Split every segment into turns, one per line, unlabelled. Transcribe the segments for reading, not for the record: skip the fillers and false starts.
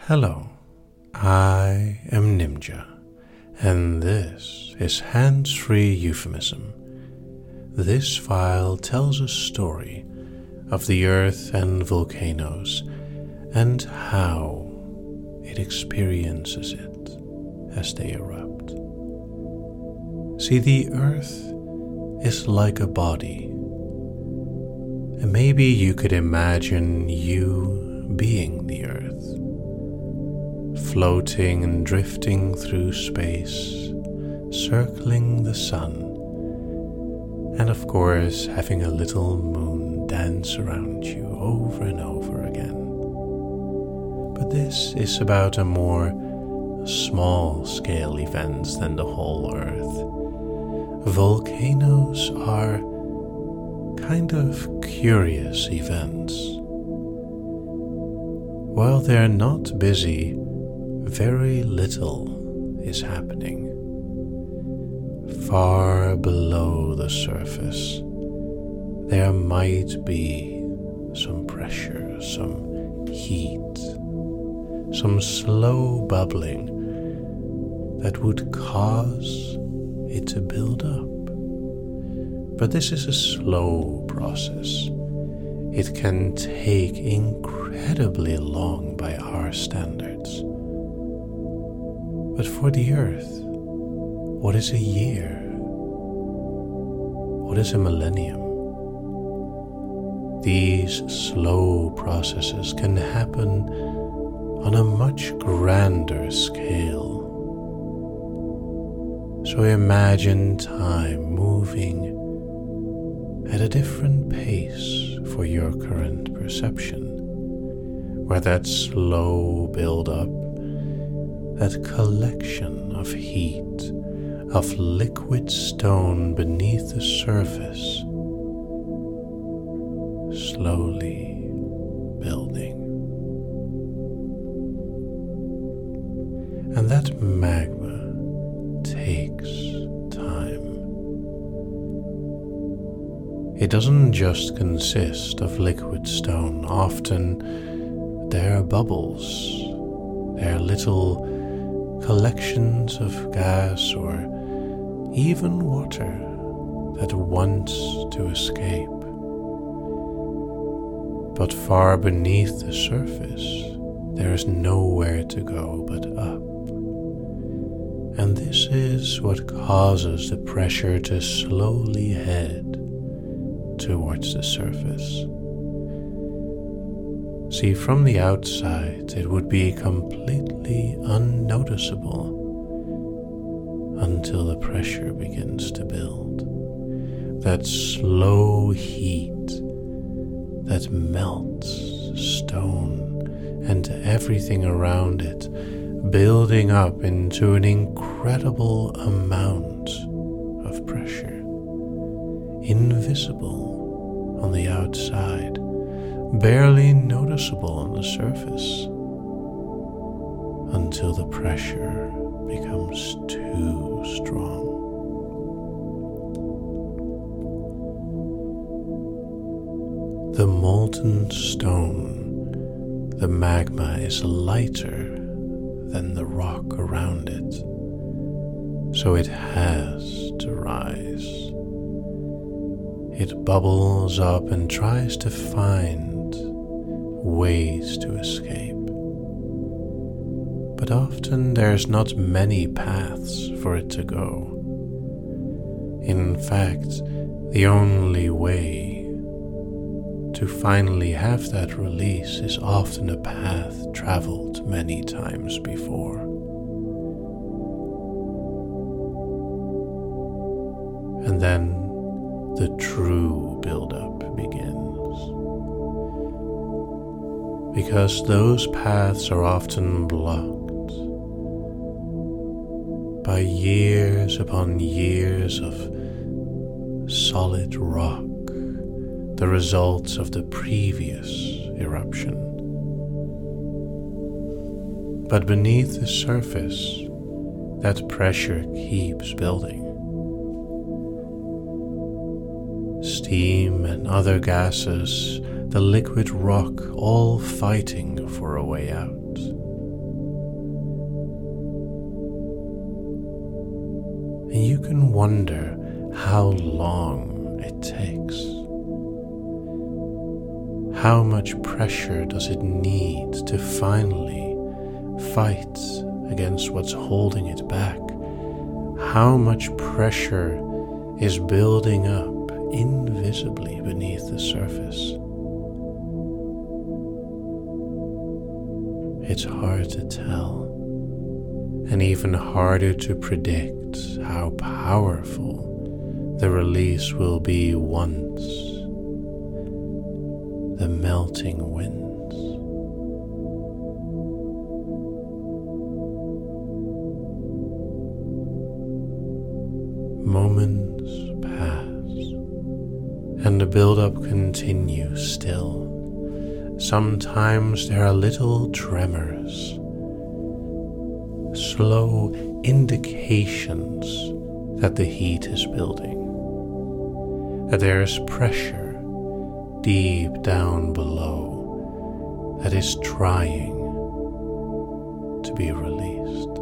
Hello, I am Nimja, and this is Hands-Free Euphemism. This file tells a story of the earth and volcanoes and how it experiences it as they erupt. See, the earth is like a body, and maybe you could imagine you being the earth, floating and drifting through space, circling the sun, and of course having a little moon dance around you over and over again. But this is about a more small-scale events than the whole earth. Volcanoes are kind of curious events. While they're not busy, very little is happening. Far below the surface, there might be some pressure, some heat, some slow bubbling that would cause it to build up. But this is a slow process. It can take incredibly long by our standards. But for the earth, what is a year? What is a millennium? These slow processes can happen on a much grander scale. So imagine time moving at a different pace for your current perception, where that slow build-up, that collection of heat, of liquid stone beneath the surface, slowly building. And that magma takes time. It doesn't just consist of liquid stone. Often there are bubbles, there are little collections of gas or even water that wants to escape. But far beneath the surface, there is nowhere to go but up. And this is what causes the pressure to slowly head towards the surface. See, from the outside, it would be completely unnoticeable until the pressure begins to build. That slow heat that melts stone and everything around it, building up into an incredible amount of pressure, invisible on the outside, barely noticeable on the surface, until the pressure becomes too strong. The molten stone, the magma, is lighter than the rock around it, so it has to rise. It bubbles up and tries to find ways to escape. But often there's not many paths for it to go. In fact, the only way to finally have that release is often a path traveled many times before. And then the true build-up begins. Because those paths are often blocked by years upon years of solid rock, the results of the previous eruption. But beneath the surface, that pressure keeps building. Steam and other gases, the liquid rock, all fighting for a way out. and you can wonder how long it takes. How much pressure does it need to finally fight against what's holding it back? How much pressure is building up invisibly beneath the surface? It's hard to tell, and even harder to predict how powerful the release will be once the melting winds. Moments pass, and the build-up continues still. Sometimes there are little tremors, slow indications that the heat is building, that there is pressure deep down below that is trying to be released.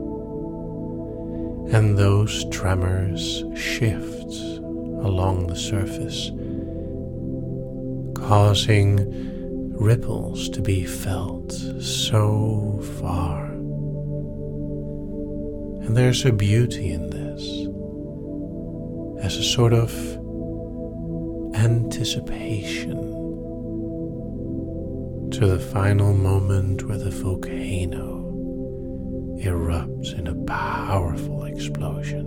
And those tremors shift along the surface, causing ripples to be felt so far. And there's a beauty in this, as a sort of anticipation to the final moment where the volcano erupts in a powerful explosion.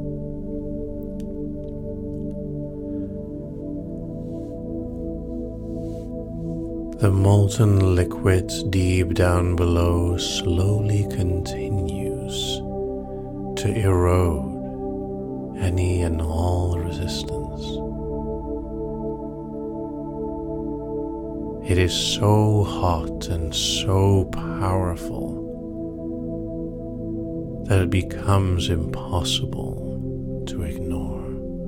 The molten liquid deep down below slowly continues to erode any and all resistance. It is so hot and so powerful that it becomes impossible to ignore.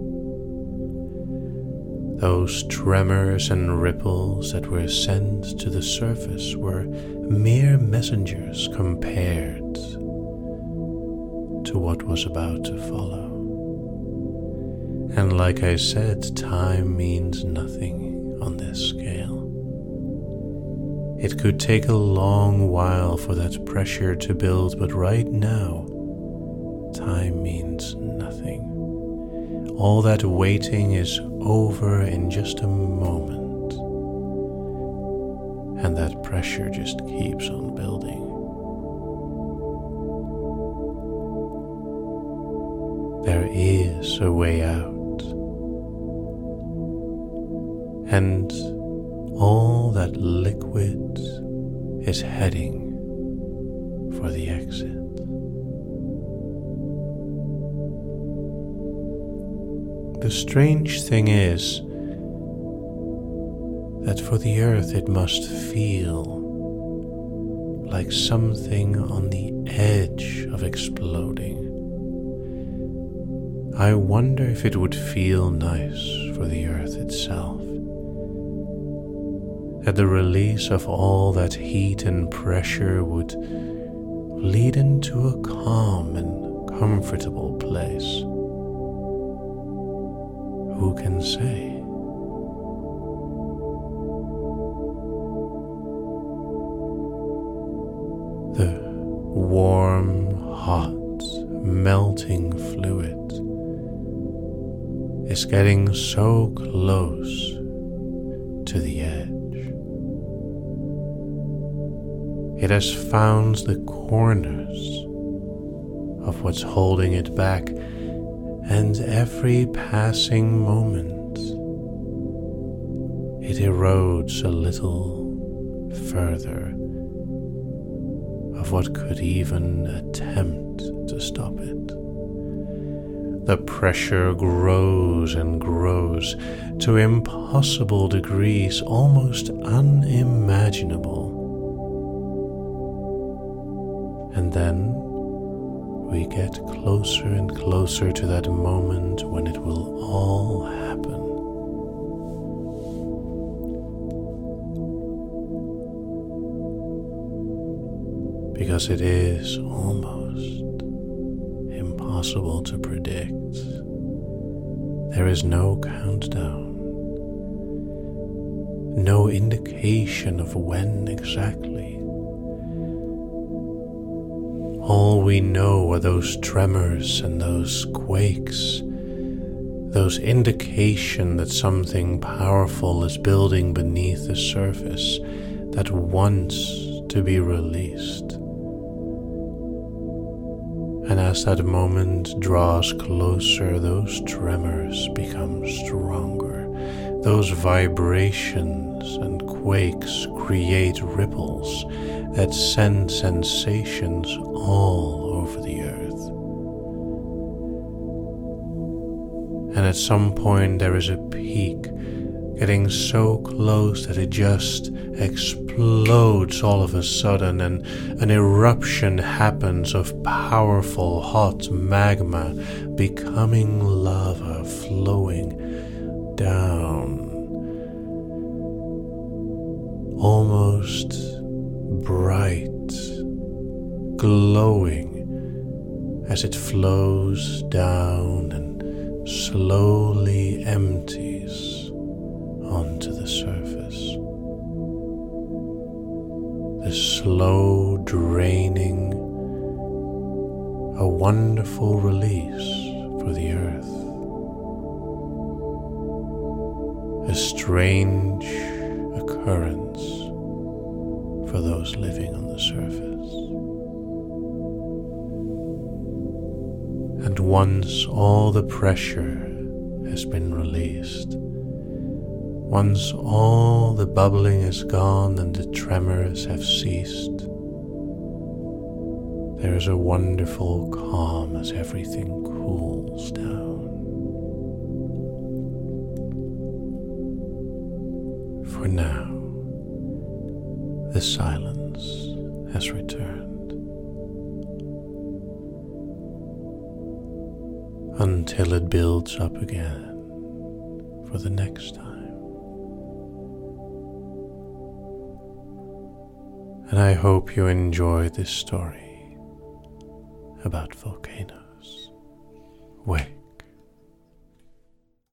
Those tremors and ripples that were sent to the surface were mere messengers compared to what was about to follow. And like I said, time means nothing on this scale. It could take a long while for that pressure to build, but right now, time means nothing. All that waiting is over in just a moment, and that pressure just keeps on building. There is a way out, and all that liquid is heading for the exit. The strange thing is that for the earth it must feel like something on the edge of exploding. I wonder if it would feel nice for the earth itself, that the release of all that heat and pressure would lead into a calm and comfortable place. Who can say? The warm, hot, melting fluid is getting so close to the edge. It has found the corners of what's holding it back, and every passing moment it erodes a little further of what could even attempt to stop it. The pressure grows and grows to impossible degrees, almost unimaginable. And then we get closer and closer to that moment when it will all happen. Because it is almost impossible. impossible to predict. There is no countdown, no indication of when exactly. All we know are those tremors and those quakes, those indication that something powerful is building beneath the surface that wants to be released. And as that moment draws closer, those tremors become stronger. Those vibrations and quakes create ripples that send sensations all over the earth. And at some point there is a peak getting so close that it just explodes all of a sudden, and an eruption happens of powerful hot magma becoming lava flowing down, almost bright, glowing as it flows down and slowly empties onto the surface. The slow draining, a wonderful release for the earth. A strange occurrence for those living on the surface. And once all the pressure has been released, once all the bubbling is gone and the tremors have ceased, there is a wonderful calm as everything cools down. For now, the silence has returned, until it builds up again for the next time. And I hope you enjoyed this story about volcanoes. Wait.